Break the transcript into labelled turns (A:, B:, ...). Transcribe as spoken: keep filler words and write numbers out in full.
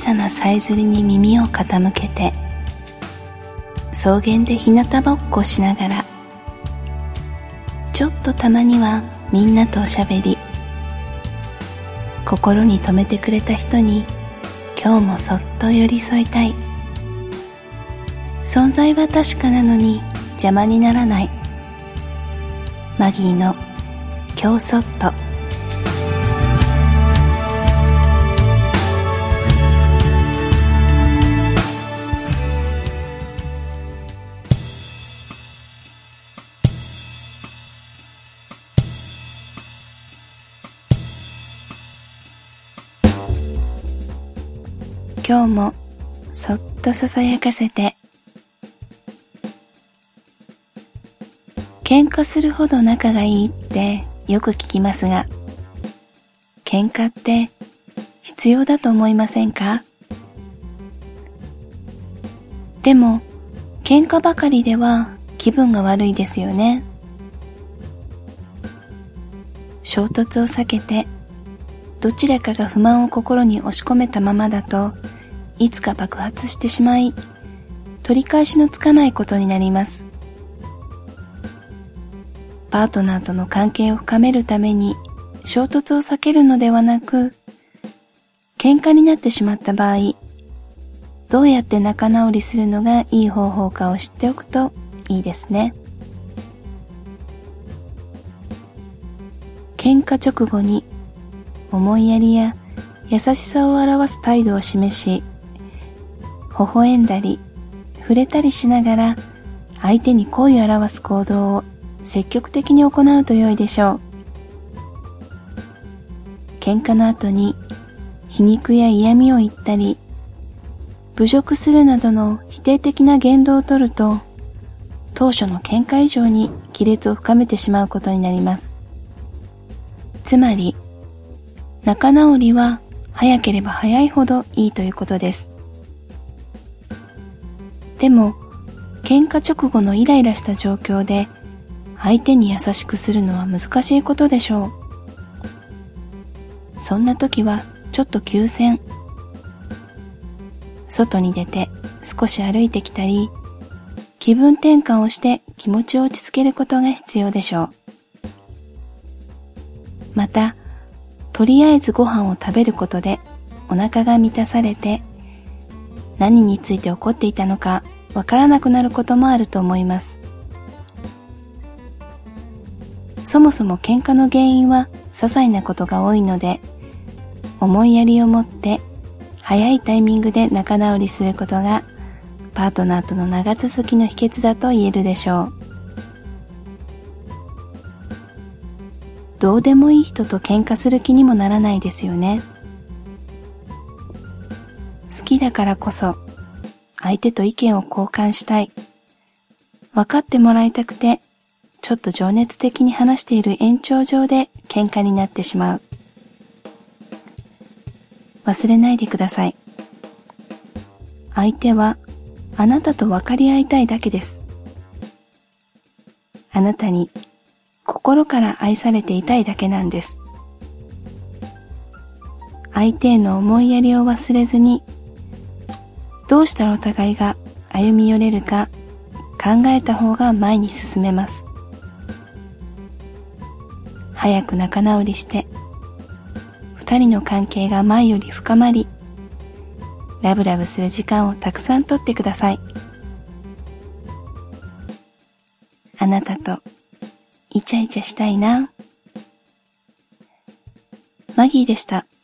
A: さなさえずりに耳を傾けて、草原で日向ぼっこしながら、ちょっとたまにはみんなとおしゃべり、心に留めてくれた人に今日もそっと寄り添いたい。存在は確かなのに邪魔にならない。マギーの今日そっと。今日もそっとささやかせて。喧嘩するほど仲がいいってよく聞きますが、喧嘩って必要だと思いませんか？でも喧嘩ばかりでは気分が悪いですよね。衝突を避けてどちらかが不満を心に押し込めたままだと、いつか爆発してしまい、取り返しのつかないことになります。パートナーとの関係を深めるために衝突を避けるのではなく、喧嘩になってしまった場合、どうやって仲直りするのがいい方法かを知っておくといいですね。喧嘩直後に思いやりや優しさを表す態度を示し、微笑んだり触れたりしながら相手に好意を表す行動を積極的に行うと良いでしょう。喧嘩の後に皮肉や嫌味を言ったり侮辱するなどの否定的な言動をとると、当初の喧嘩以上に亀裂を深めてしまうことになります。つまり仲直りは早ければ早いほどいいということです。でも喧嘩直後のイライラした状況で相手に優しくするのは難しいことでしょう。そんな時はちょっと休戦、外に出て少し歩いてきたり、気分転換をして気持ちを落ち着けることが必要でしょう。またとりあえずご飯を食べることでお腹が満たされて、何について怒っていたのかわからなくなることもあると思います。そもそも喧嘩の原因は些細なことが多いので、思いやりを持って早いタイミングで仲直りすることがパートナーとの長続きの秘訣だと言えるでしょう。どうでもいい人と喧嘩する気にもならないですよね。好きだからこそ相手と意見を交換したい、分かってもらいたくてちょっと情熱的に話している延長上で喧嘩になってしまう。忘れないでください。相手はあなたと分かり合いたいだけです。あなたに心から愛されていたいだけなんです。相手への思いやりを忘れずに、どうしたらお互いが歩み寄れるか考えた方が前に進めます。早く仲直りして、二人の関係が前より深まり、ラブラブする時間をたくさんとってください。あなたとイチャイチャしたいな。マギーでした。